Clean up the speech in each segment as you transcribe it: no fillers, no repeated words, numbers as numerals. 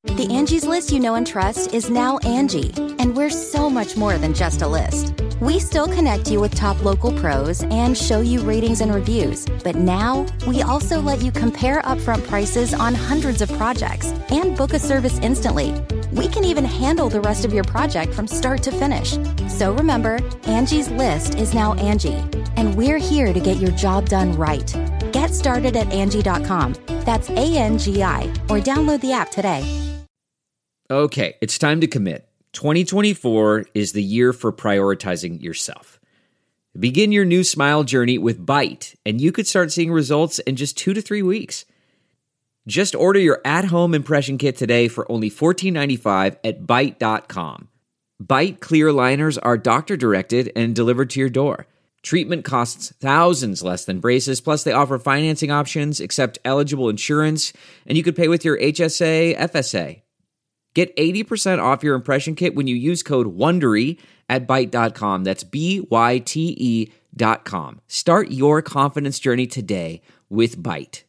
The Angie's List you know and trust is now Angie, and we're so much more than just a list. We still connect you with top local pros and show you ratings and reviews, but now we also let you compare upfront prices on hundreds of projects and book a service instantly. We can even handle the rest of your project from start to finish. So remember, Angie's List is now Angie, and we're here to get your job done right. Get started at Angie.com. That's ANGI, or download the app today. Okay, it's time to commit. 2024 is the year for prioritizing yourself. Begin your new smile journey with Byte, and you could start seeing results in just 2 to 3 weeks. Just order your at-home impression kit today for only $14.95 at Byte.com. Byte clear liners are doctor-directed and delivered to your door. Treatment costs thousands less than braces, plus they offer financing options, accept eligible insurance, and you could pay with your HSA, FSA. Get 80% off your impression kit when you use code WONDERY at Byte.com. That's BYTE.com. Start your confidence journey today with Byte.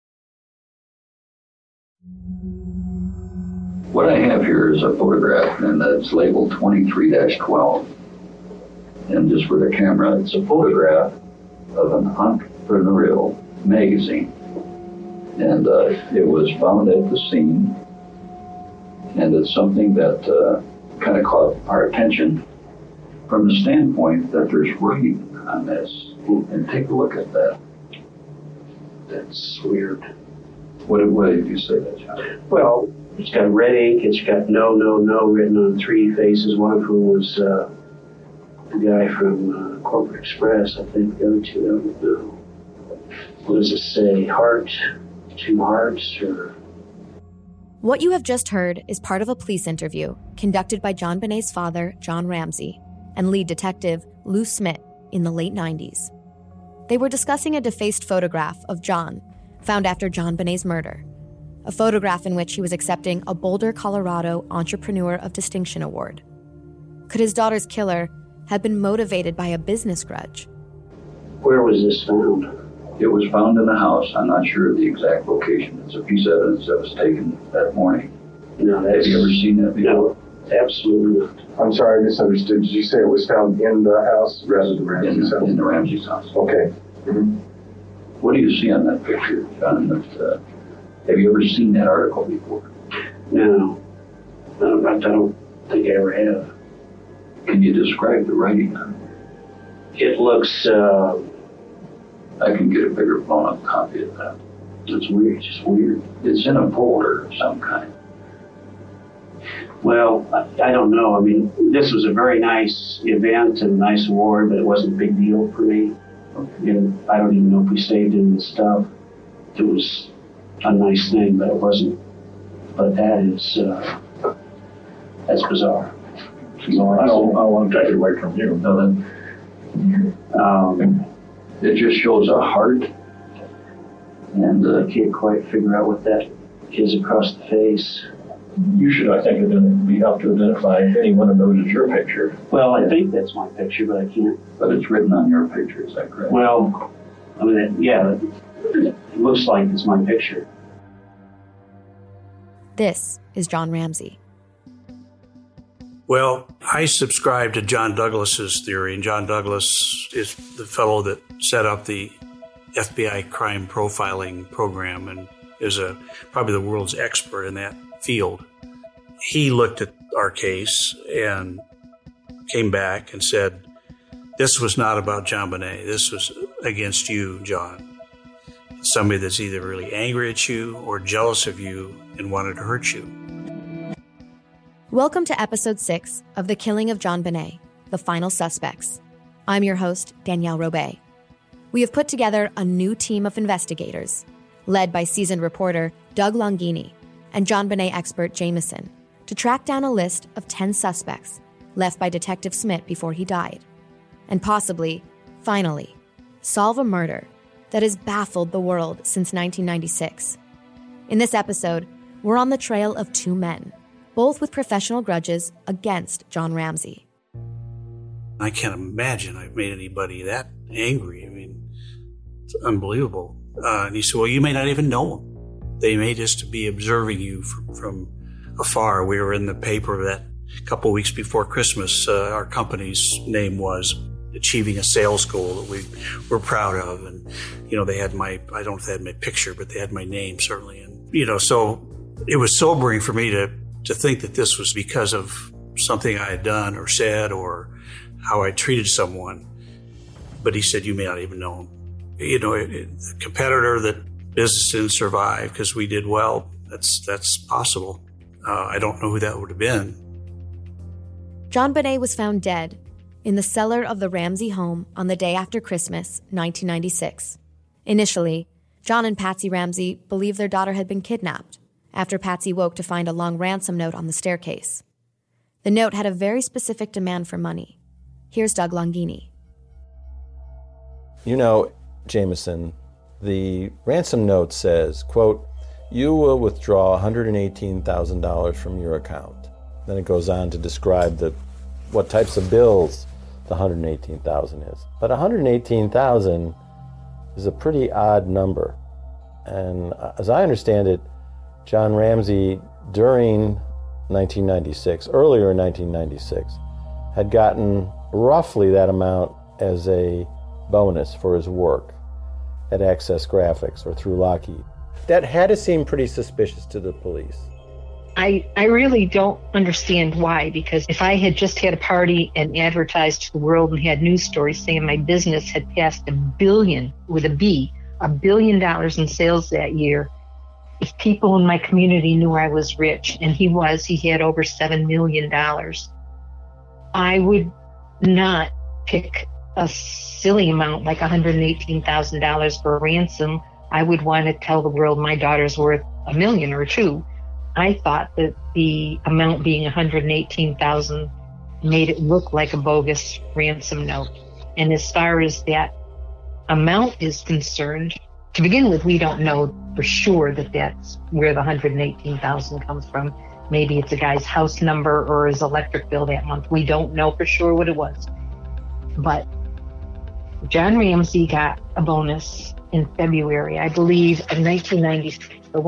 What I have here is a photograph, and it's labeled 23-12. And just for the camera, it's a photograph of an entrepreneurial magazine. And it was found at the scene. And it's something that kind of caught our attention from the standpoint that there's writing on this. And take a look at that. That's weird. What did you say that, John? Well, it's got red ink. It's got no written on 3 faces. One of whom was the guy from Corporate Express. I think the other 2, I don't know. What does it say? Heart? 2 hearts? Or... What you have just heard is part of a police interview conducted by JonBenét's father, John Ramsey, and lead detective Lou Smit in the late 90s. They were discussing a defaced photograph of John, found after JonBenét's murder, a photograph in which he was accepting a Boulder, Colorado Entrepreneur of Distinction Award. Could his daughter's killer have been motivated by a business grudge? Where was this found? It was found in the house. I'm not sure of the exact location. It's a piece of evidence that was taken that morning. No, Have you ever seen that before? No, absolutely not. I'm sorry, I misunderstood. Did you say it was found in the house rather than Ramsey's house? In the Ramsey's house. Okay. Mm-hmm. What do you see on that picture, John? Have you ever seen that article before? No. I don't think I ever have. Can you describe the writing on it? It looks... I can get a bigger blown up copy of that. It's weird. It's just weird. It's in a folder of some kind. Well, I don't know. I mean, this was a very nice event and a nice award, but it wasn't a big deal for me. Okay. And I don't even know if we saved any of the stuff. It was a nice thing, but it wasn't. But that is, that's bizarre. I don't want to take it away from you. No, it just shows a heart. And I can't quite figure out what that is across the face. You should, I think, be able to identify any one of those as your picture. Well, I think that's my picture, but I can't. But it's written on your picture, is that correct? Well, I mean, it looks like it's my picture. This is John Ramsey. Well, I subscribe to John Douglas's theory, and John Douglas is the fellow that set up the FBI crime profiling program and is probably the world's expert in that field. He looked at our case and came back and said, this was not about JonBenet. This was against you, John. It's somebody that's either really angry at you or jealous of you and wanted to hurt you. Welcome to episode 6 of The Killing of JonBenet, The Final Suspects. I'm your host, Danielle Robay. We have put together a new team of investigators, led by seasoned reporter Doug Longini and JonBenet expert Jameson, to track down a list of 10 suspects left by Detective Smit before he died, and possibly, finally, solve a murder that has baffled the world since 1996. In this episode, we're on the trail of 2 men, both with professional grudges against John Ramsey. I can't imagine I've made anybody that angry. I mean, it's unbelievable. And he said, well, you may not even know them. They may just be observing you from afar. We were in the paper that a couple of weeks before Christmas. Our company's name was achieving a sales goal that we were proud of. And, they had I don't know if they had my picture, but they had my name certainly. And, so it was sobering for me to think that this was because of something I had done or said or how I treated someone. But he said, you may not even know him. The competitor that business didn't survive because we did well, that's possible. I don't know who that would have been. JonBenét was found dead in the cellar of the Ramsey home on the day after Christmas, 1996. Initially, John and Patsy Ramsey believed their daughter had been kidnapped after Patsy woke to find a long ransom note on the staircase. The note had a very specific demand for money. Here's Doug Longini. Jameson, the ransom note says, quote, you will withdraw $118,000 from your account. Then it goes on to describe what types of bills the $118,000 is. But $118,000 is a pretty odd number. And as I understand it, John Ramsey, during 1996, earlier in 1996, had gotten roughly that amount as a bonus for his work at Access Graphics or through Lockheed. That had to seem pretty suspicious to the police. I really don't understand why, because if I had just had a party and advertised to the world and had news stories saying my business had passed $1 billion with a B, $1 billion in sales that year, if people in my community knew I was rich, and he had over $7 million, I would not pick a silly amount like $118,000 for a ransom. I would want to tell the world my daughter's worth $1 million or $2 million. I thought that the amount being $118,000 made it look like a bogus ransom note. And as far as that amount is concerned, to begin with, we don't know for sure that that's where the $118,000 comes from. Maybe it's a guy's house number or his electric bill that month. We don't know for sure what it was. But John Ramsey got a bonus in February, I believe, of 1996 for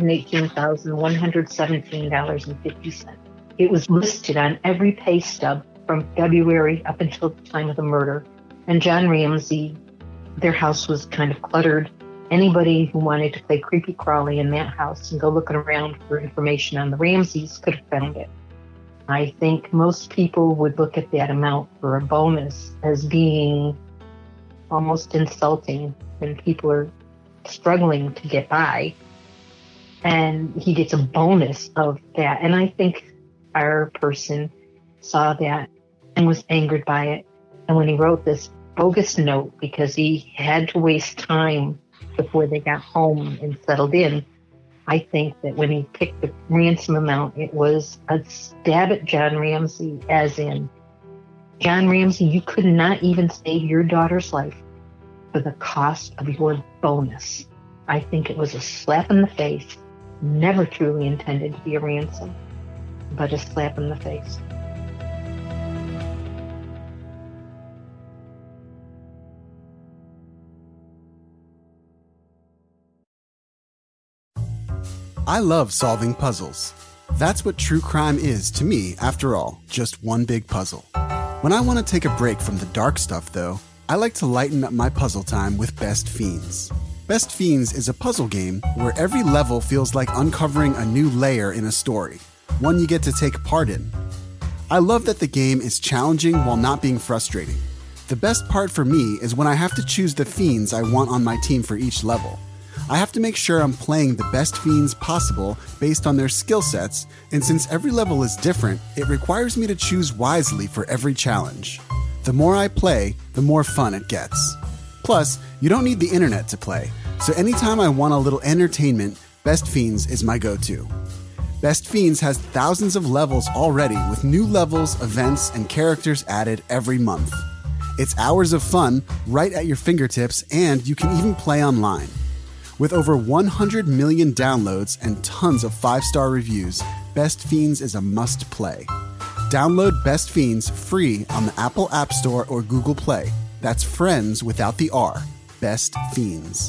$118,117.50. It was listed on every pay stub from February up until the time of the murder. And John Ramsey, their house was kind of cluttered. Anybody who wanted to play creepy crawly in that house and go looking around for information on the Ramseys could have found it. I think most people would look at that amount for a bonus as being almost insulting when people are struggling to get by. And he gets a bonus of that. And I think our person saw that and was angered by it. And when he wrote this bogus note, because he had to waste time before they got home and settled in, I think that when he picked the ransom amount, it was a stab at John Ramsey, as in, John Ramsey, you could not even save your daughter's life for the cost of your bonus. I think it was a slap in the face, never truly intended to be a ransom, but a slap in the face. I love solving puzzles. That's what true crime is to me, after all, just one big puzzle. When I want to take a break from the dark stuff, though, I like to lighten up my puzzle time with Best Fiends. Best Fiends is a puzzle game where every level feels like uncovering a new layer in a story, one you get to take part in. I love that the game is challenging while not being frustrating. The best part for me is when I have to choose the fiends I want on my team for each level. I have to make sure I'm playing the best fiends possible based on their skill sets, and since every level is different, it requires me to choose wisely for every challenge. The more I play, the more fun it gets. Plus, you don't need the internet to play, so anytime I want a little entertainment, Best Fiends is my go-to. Best Fiends has thousands of levels already, with new levels, events, and characters added every month. It's hours of fun right at your fingertips, and you can even play online. With over 100 million downloads and tons of 5-star reviews, Best Fiends is a must-play. Download Best Fiends free on the Apple App Store or Google Play. That's friends without the R. Best Fiends.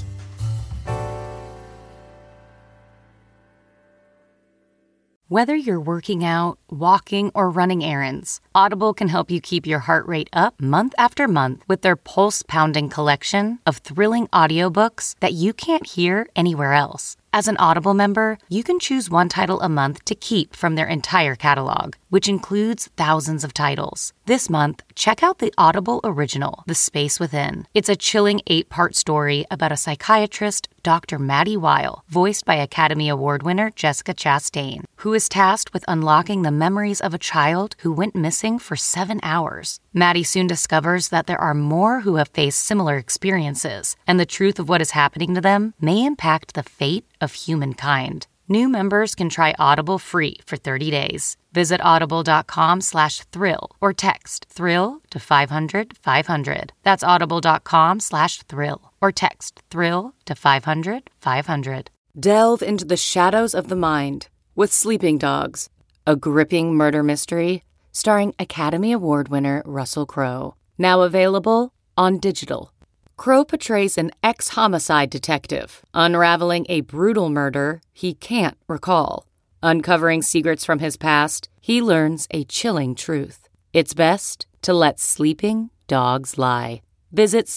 Whether you're working out, walking, or running errands, Audible can help you keep your heart rate up month after month with their pulse-pounding collection of thrilling audiobooks that you can't hear anywhere else. As an Audible member, you can choose one title a month to keep from their entire catalog, which includes thousands of titles. This month, check out the Audible original, The Space Within. It's a chilling 8-part story about a psychiatrist, Dr. Maddie Weil, voiced by Academy Award winner Jessica Chastain, who is tasked with unlocking the memories of a child who went missing for 7 hours. Maddie soon discovers that there are more who have faced similar experiences, and the truth of what is happening to them may impact the fate of humankind. New members can try Audible free for 30 days. Visit audible.com/thrill or text thrill to 500-500. That's audible.com/thrill or text thrill to 500-500. Delve into the shadows of the mind with Sleeping Dogs, a gripping murder mystery starring Academy Award winner Russell Crowe. Now available on digital. Crowe portrays an ex-homicide detective, unraveling a brutal murder he can't recall. Uncovering secrets from his past, he learns a chilling truth. It's best to let sleeping dogs lie. Visit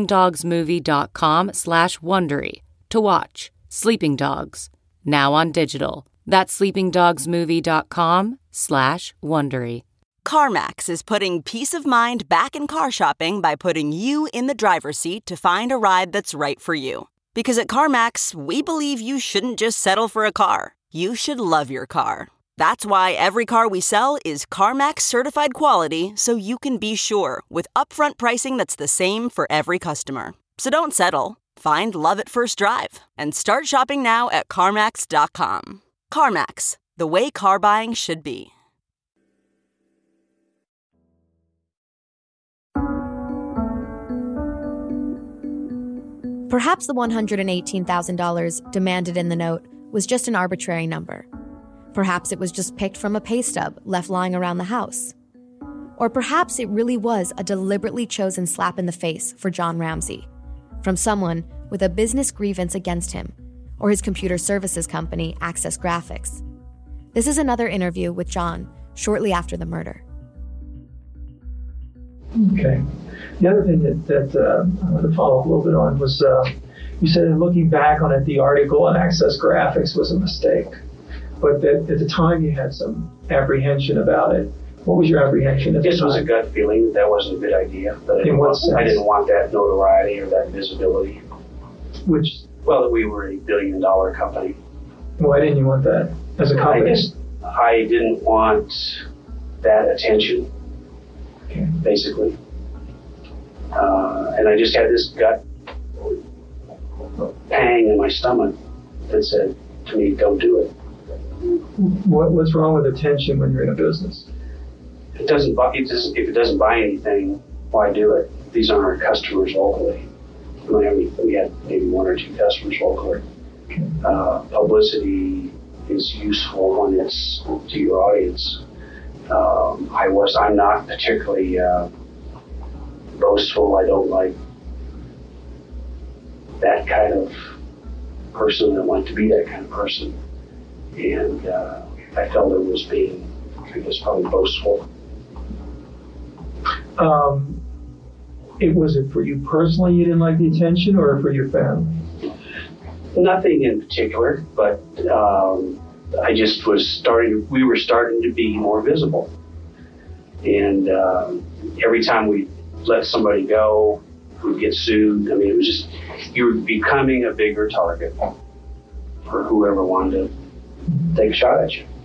sleepingdogsmovie.com/Wondery to watch Sleeping Dogs, now on digital. That's sleepingdogsmovie.com/Wondery. CarMax is putting peace of mind back in car shopping by putting you in the driver's seat to find a ride that's right for you. Because at CarMax, we believe you shouldn't just settle for a car. You should love your car. That's why every car we sell is CarMax certified quality, so you can be sure with upfront pricing that's the same for every customer. So don't settle. Find love at first drive and start shopping now at CarMax.com. CarMax, the way car buying should be. Perhaps the $118,000 demanded in the note was just an arbitrary number. Perhaps it was just picked from a pay stub left lying around the house. Or perhaps it really was a deliberately chosen slap in the face for John Ramsey, from someone with a business grievance against him, or his computer services company, Access Graphics. This is another interview with John shortly after the murder. Okay. The other thing that I wanted to follow up a little bit on was you said in looking back on it, the article on Access Graphics was a mistake, but that at the time you had some apprehension about it. What was your apprehension? This was a gut feeling that wasn't a good idea. But In what sense? I didn't want that notoriety or that visibility. Which? Well, that we were a billion-dollar company. Why didn't you want that as a company? I didn't want that attention, basically. And I just had this gut pang in my stomach that said to me, don't do it. What's wrong with attention when you're in a business? If it doesn't buy anything, why do it? These aren't our customers locally. We had maybe 1 or 2 customers locally. Publicity is useful when it's to your audience. I'm not particularly boastful. I don't like that kind of person. I don't like to be that kind of person. And I felt it was being, probably boastful. Was it for you personally you didn't like the attention, or for your family? Nothing in particular, but I just we were starting to be more visible. And every time we let somebody go, we'd get sued. I mean, it was just, you were becoming a bigger target for whoever wanted to take a shot at you.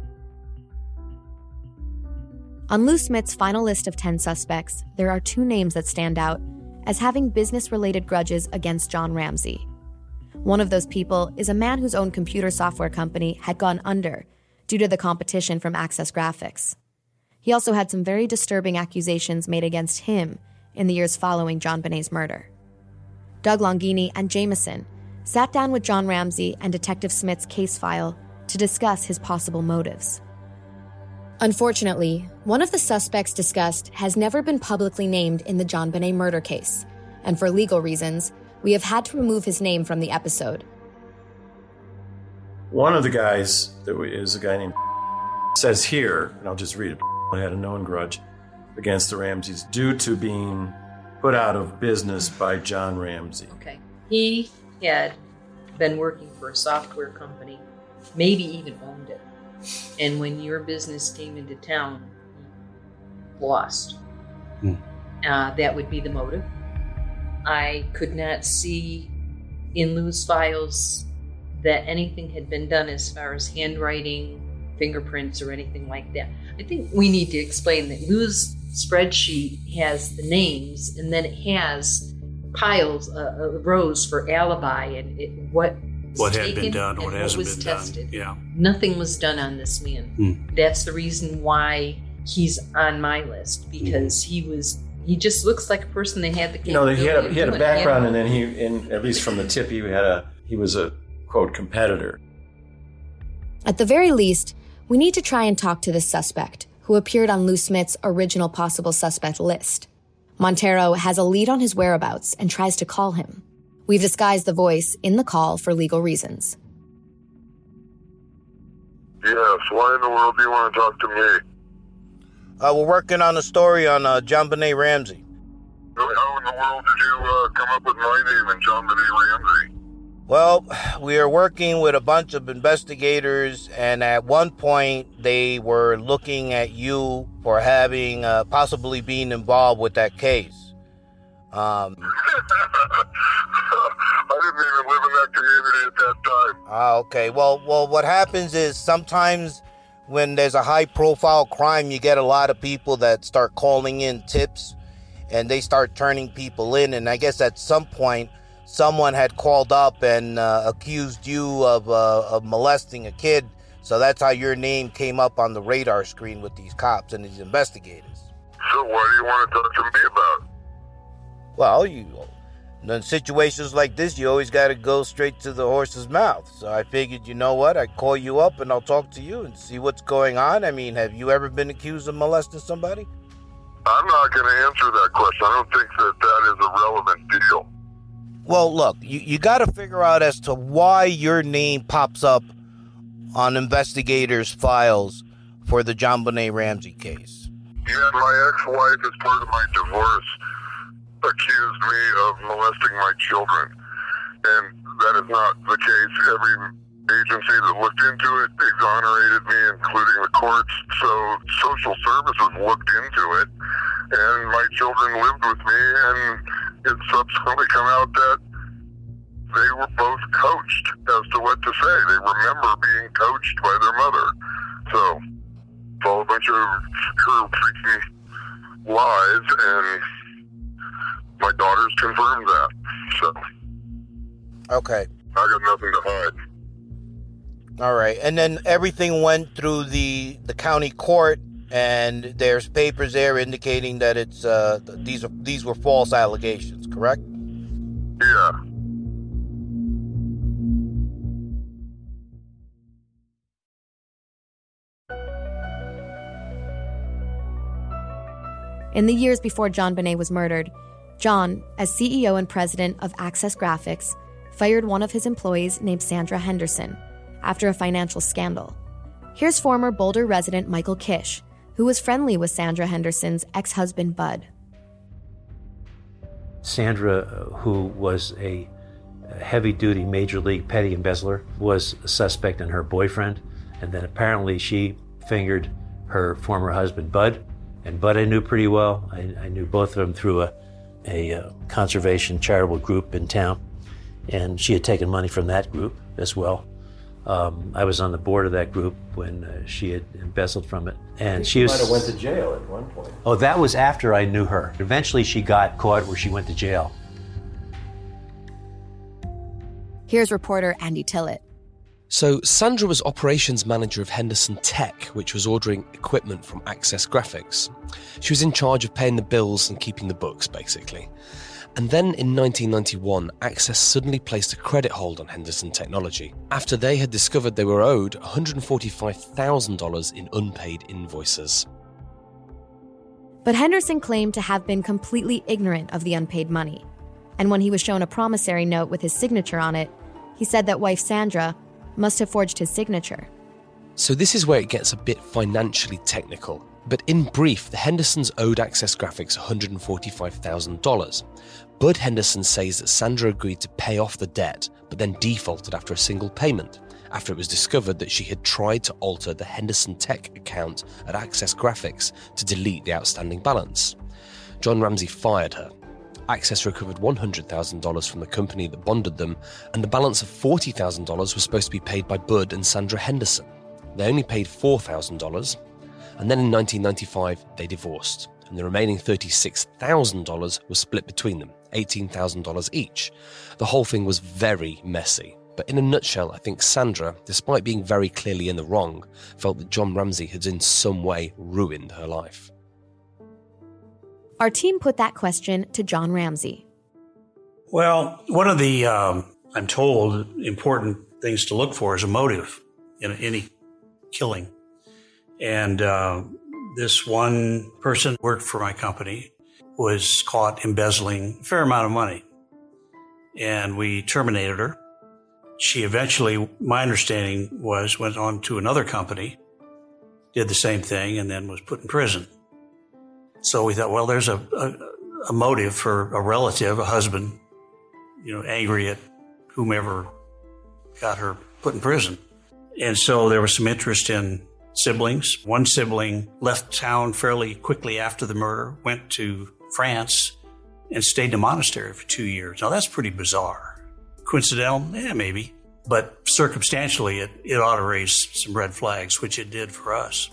On Lou Smith's final list of 10 suspects, there are 2 names that stand out as having business-related grudges against John Ramsey. One of those people is a man whose own computer software company had gone under due to the competition from Access Graphics. He also had some very disturbing accusations made against him in the years following JonBenét's murder. Doug Longini and Jameson sat down with John Ramsey and Detective Smith's case file to discuss his possible motives. Unfortunately, one of the suspects discussed has never been publicly named in the JonBenet murder case, and for legal reasons, we have had to remove his name from the episode. One of the guys, that is a guy named says here, and I'll just read it, I had a known grudge against the Ramseys due to being put out of business by John Ramsey. Okay. He had been working for a software company, maybe even owned it. And when your business came into town, he lost. That would be the motive. I could not see in Lou's files that anything had been done as far as handwriting, fingerprints, or anything like that. I think we need to explain that Lou's spreadsheet has the names, and then it has piles, rows for alibi and what had been done, what hasn't been tested. done. Yeah. Nothing was done on this man. That's the reason why he's on my list, because he just looks like a person that had the capability. He had a background, and then at least from the tip, he was a quote competitor. At the very least, we need to try and talk to this suspect, who appeared on Lou Smith's original possible suspect list. Montero has a lead on his whereabouts and tries to call him. We've disguised the voice in the call for legal reasons. Yes, why in the world do you want to talk to me? We're working on a story on JonBenet Ramsey. How in the world did you come up with my name and JonBenet Ramsey? Well, we are working with a bunch of investigators, and at one point they were looking at you for having possibly being involved with that case. I didn't even live in that community at that time. Okay. Well, what happens is sometimes when there's a high-profile crime, you get a lot of people that start calling in tips, and they start turning people in, and I guess at some point someone had called up and accused you of molesting a kid, so that's how your name came up on the radar screen with these cops and these investigators. So what do you want to talk to me about? Well, in situations like this, you always got to go straight to the horse's mouth. So I figured, you know what, I'd call you up and I'll talk to you and see what's going on. I mean, have you ever been accused of molesting somebody? I'm not going to answer that question. I don't think that is a relevant deal. Well, look, you got to figure out as to why your name pops up on investigators' files for the JonBenet Ramsey case. Yeah, my ex-wife, as part of my divorce, accused me of molesting my children. And that is not the case. Every agency that looked into it exonerated me, including the courts. So social services looked into it, and my children lived with me, and it subsequently come out that they were both coached as to what to say. They remember being coached by their mother. So it's all a bunch of freaking lies, and my daughters confirmed that. So okay, I got nothing to hide. All right, and then everything went through the county court, and there's papers there indicating that it's these were false allegations, correct? Yeah. In the years before JonBenet was murdered, John, as CEO and president of Access Graphics, fired one of his employees named Sandra Henderson after a financial scandal. Here's former Boulder resident Michael Kish, who was friendly with Sandra Henderson's ex-husband, Bud. Sandra, who was a heavy-duty Major League petty embezzler, was a suspect in her boyfriend, and then apparently she fingered her former husband, Bud, and Bud I knew pretty well. I knew both of them through a conservation charitable group in town, and she had taken money from that group as well. I was on the board of that group when she had embezzled from it, and she might have went to jail at one point. Oh, that was after I knew her. Eventually, she got caught where she went to jail. Here's reporter Andy Tillett. So Sandra was operations manager of Henderson Tech, which was ordering equipment from Access Graphics. She was in charge of paying the bills and keeping the books, basically. And then in 1991, Access suddenly placed a credit hold on Henderson Technology after they had discovered they were owed $145,000 in unpaid invoices. But Henderson claimed to have been completely ignorant of the unpaid money. And when he was shown a promissory note with his signature on it, he said that wife Sandra must have forged his signature. So this is where it gets a bit financially technical. But in brief, the Hendersons owed Access Graphics $145,000. Bud Henderson says that Sandra agreed to pay off the debt, but then defaulted after a single payment, after it was discovered that she had tried to alter the Henderson Tech account at Access Graphics to delete the outstanding balance. John Ramsey fired her. Access recovered $100,000 from the company that bonded them, and the balance of $40,000 was supposed to be paid by Bud and Sandra Henderson. They only paid $4,000, and then in 1995 they divorced, and the remaining $36,000 was split between them, $18,000 each. The whole thing was very messy, but in a nutshell, I think Sandra, despite being very clearly in the wrong, felt that John Ramsey had in some way ruined her life. Our team put that question to John Ramsey. Well, one of the, I'm told, important things to look for is a motive in any killing. And this one person who worked for my company was caught embezzling a fair amount of money. And we terminated her. She eventually, my understanding was, went on to another company, did the same thing, and then was put in prison. So we thought, well, there's a motive for a relative, a husband, angry at whomever got her put in prison. And so there was some interest in siblings. One sibling left town fairly quickly after the murder, went to France, and stayed in a monastery for 2 years. Now, that's pretty bizarre. Coincidental? Yeah, maybe. But circumstantially, it ought to raise some red flags, which it did for us.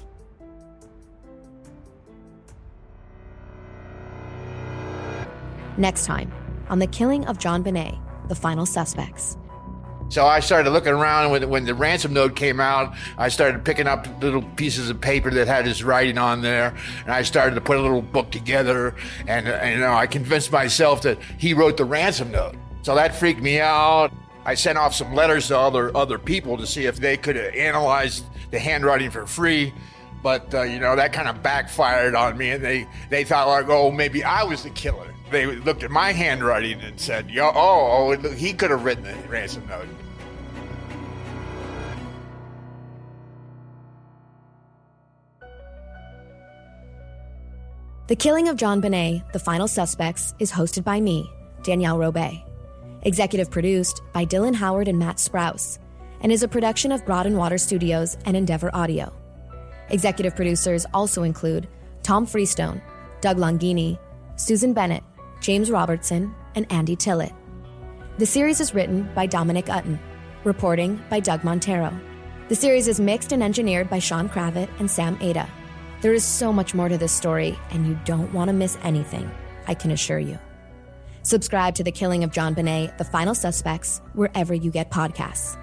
Next time, on the killing of John Bonet, the final suspects. So I started looking around when the ransom note came out. I started picking up little pieces of paper that had his writing on there, and I started to put a little book together. And I convinced myself that he wrote the ransom note. So that freaked me out. I sent off some letters to other people to see if they could analyze the handwriting for free. But that kind of backfired on me, and they thought like, oh, maybe I was the killer. They looked at my handwriting and said, he could have written the ransom note. The Killing of John Bonet, The Final Suspects, is hosted by me, Danielle Robay. Executive produced by Dylan Howard and Matt Sprouse, and is a production of Broad and Water Studios and Endeavor Audio. Executive producers also include Tom Freestone, Doug Longini, Susan Bennett, James Robertson, and Andy Tillett. The series is written by Dominic Utton, reporting by Doug Montero. The series is mixed and engineered by Sean Kravitz and Sam Ada. There is so much more to this story, and you don't want to miss anything, I can assure you. Subscribe to The Killing of John Bonet, The Final Suspects, wherever you get podcasts.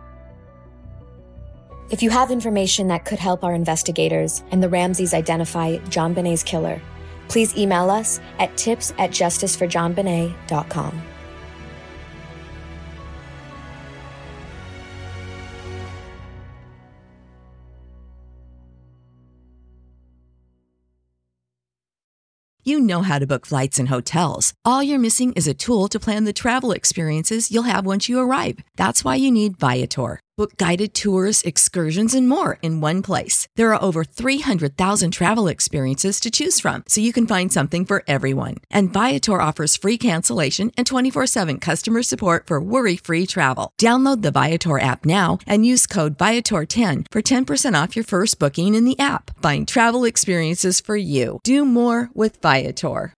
If you have information that could help our investigators and the Ramseys identify John Bonet's killer, please email us at tips@justiceforjohnbonet.com. You know how to book flights and hotels. All you're missing is a tool to plan the travel experiences you'll have once you arrive. That's why you need Viator. Book guided tours, excursions, and more in one place. There are over 300,000 travel experiences to choose from, so you can find something for everyone. And Viator offers free cancellation and 24/7 customer support for worry-free travel. Download the Viator app now and use code Viator10 for 10% off your first booking in the app. Find travel experiences for you. Do more with Viator.